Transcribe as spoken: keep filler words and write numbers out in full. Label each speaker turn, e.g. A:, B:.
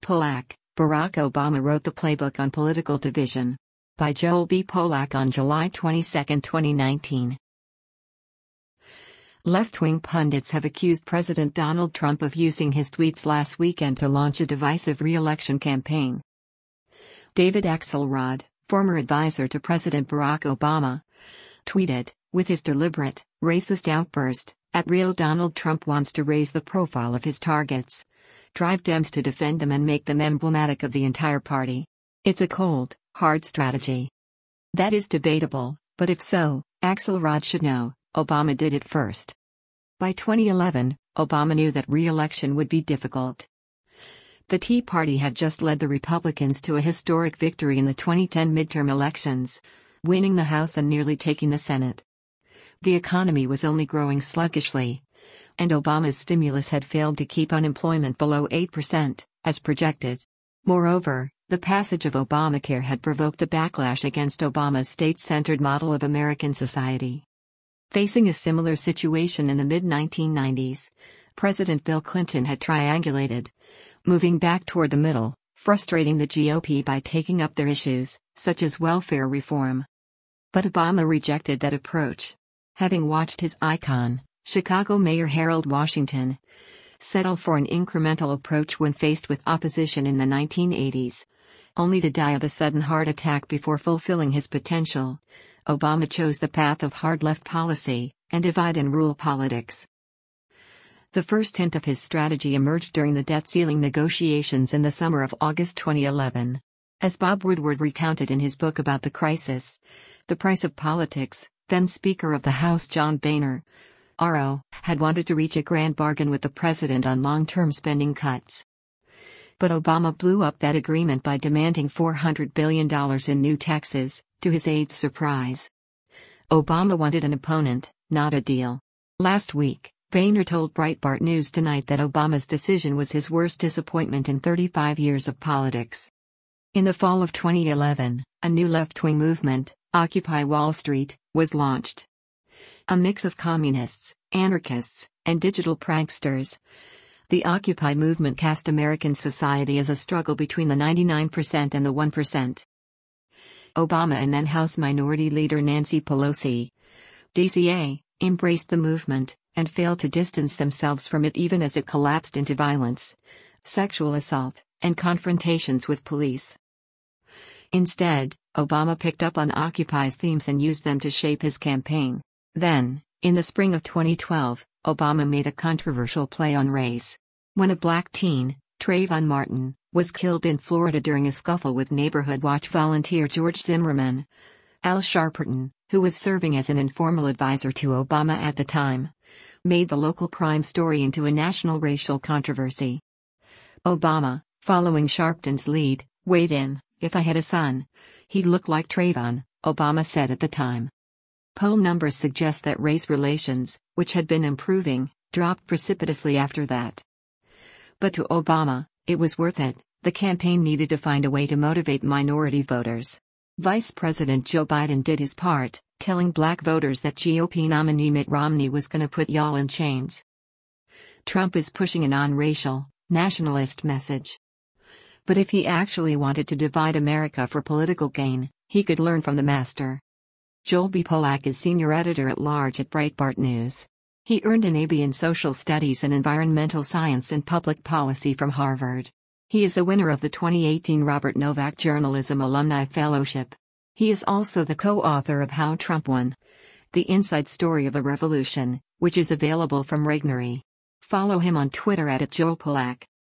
A: Polak, Barack Obama wrote the playbook on political division. By Joel B. Polak on July twenty-second, twenty nineteen. Left-wing pundits have accused President Donald Trump of using his tweets last weekend to launch a divisive re-election campaign. David Axelrod, former advisor to President Barack Obama, tweeted, with his deliberate, racist outburst, "At real Donald Trump wants to raise the profile of his targets, drive Dems to defend them and make them emblematic of the entire party. It's a cold, hard strategy. That is debatable, but if so, Axelrod should know, Obama did it first." By twenty eleven, Obama knew that re-election would be difficult. The Tea Party had just led the Republicans to a historic victory in the twenty ten midterm elections, winning the House and nearly taking the Senate. The economy was only growing sluggishly, and Obama's stimulus had failed to keep unemployment below eight percent, as projected. Moreover, the passage of Obamacare had provoked a backlash against Obama's state-centered model of American society. Facing a similar situation in the mid nineteen nineties, President Bill Clinton had triangulated, moving back toward the middle, frustrating the G O P by taking up their issues, such as welfare reform. But Obama rejected that approach. Having watched his icon, Chicago Mayor Harold Washington, settle for an incremental approach when faced with opposition in the nineteen eighties, only to die of a sudden heart attack before fulfilling his potential, Obama chose the path of hard left policy and divide-and-rule politics. The first hint of his strategy emerged during the debt ceiling negotiations in the summer of August twenty eleven. As Bob Woodward recounted in his book about the crisis, The Price of Politics, then Speaker of the House John Boehner, R O, had wanted to reach a grand bargain with the president on long-term spending cuts. But Obama blew up that agreement by demanding four hundred billion dollars in new taxes, to his aide's surprise. Obama wanted an opponent, not a deal. Last week, Boehner told Breitbart News Tonight that Obama's decision was his worst disappointment in thirty-five years of politics. In the fall of twenty eleven, a new left-wing movement, Occupy Wall Street, was launched. A mix of communists, anarchists, and digital pranksters, the Occupy movement cast American society as a struggle between the ninety-nine percent and the one percent. Obama and then House Minority Leader Nancy Pelosi, D C A, embraced the movement, and failed to distance themselves from it even as it collapsed into violence, sexual assault, and confrontations with police. Instead, Obama picked up on Occupy's themes and used them to shape his campaign. Then, in the spring of twenty twelve, Obama made a controversial play on race. When a black teen, Trayvon Martin, was killed in Florida during a scuffle with Neighborhood Watch volunteer George Zimmerman, Al Sharpton, who was serving as an informal advisor to Obama at the time, made the local crime story into a national racial controversy. Obama, following Sharpton's lead, weighed in. "If I had a son, he'd look like Trayvon," Obama said at the time. Poll numbers suggest that race relations, which had been improving, dropped precipitously after that. But to Obama, it was worth it. The campaign needed to find a way to motivate minority voters. Vice President Joe Biden did his part, telling black voters that G O P nominee Mitt Romney was gonna put y'all in chains. Trump is pushing a non-racial, nationalist message. But if he actually wanted to divide America for political gain, he could learn from the master. Joel B. Polak is senior editor-at-large at Breitbart News. He earned an A B in Social Studies and Environmental Science and Public Policy from Harvard. He is a winner of the twenty eighteen Robert Novak Journalism Alumni Fellowship. He is also the co-author of How Trump Won: The Inside Story of a Revolution, which is available from Regnery. Follow him on Twitter at Joel Polak.